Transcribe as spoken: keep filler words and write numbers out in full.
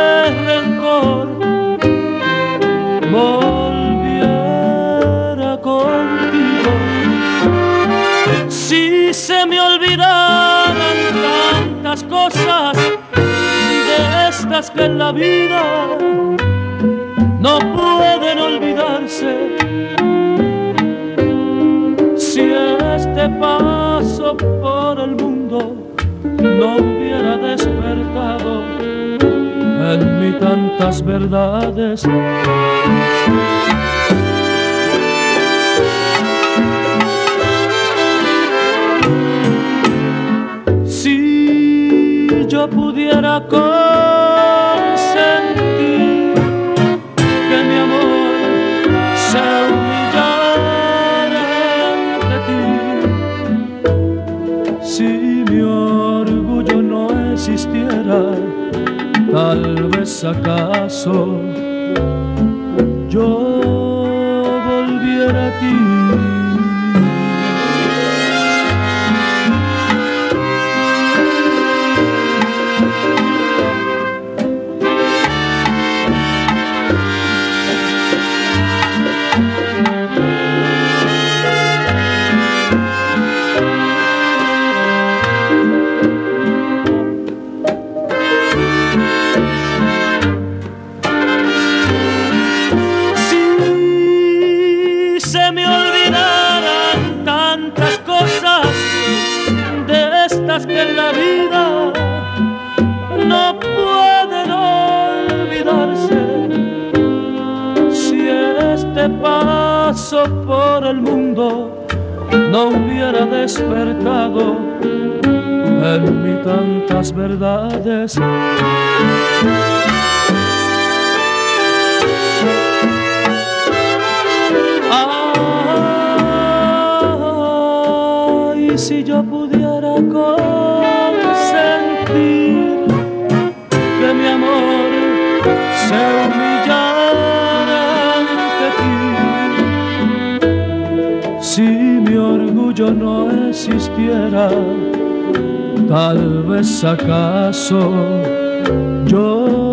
rencor volviera contigo. Si se me olvidaran tantas cosas de estas que en la vida no pueden olvidarse, si este paso por el mundo no hubiera despertado en mí tantas verdades, si yo pudiera consentir que mi amor se humillara ante ti, si mi orgullo no existiera, tal vez acaso yo volviera a ti. Se me olvidaran tantas cosas de estas que en la vida no pueden olvidarse, si este paso por el mundo no hubiera despertado en mí tantas verdades. Ay, si yo pudiera consentir que mi amor se humillara ante ti, si mi orgullo no existiera, tal vez acaso yo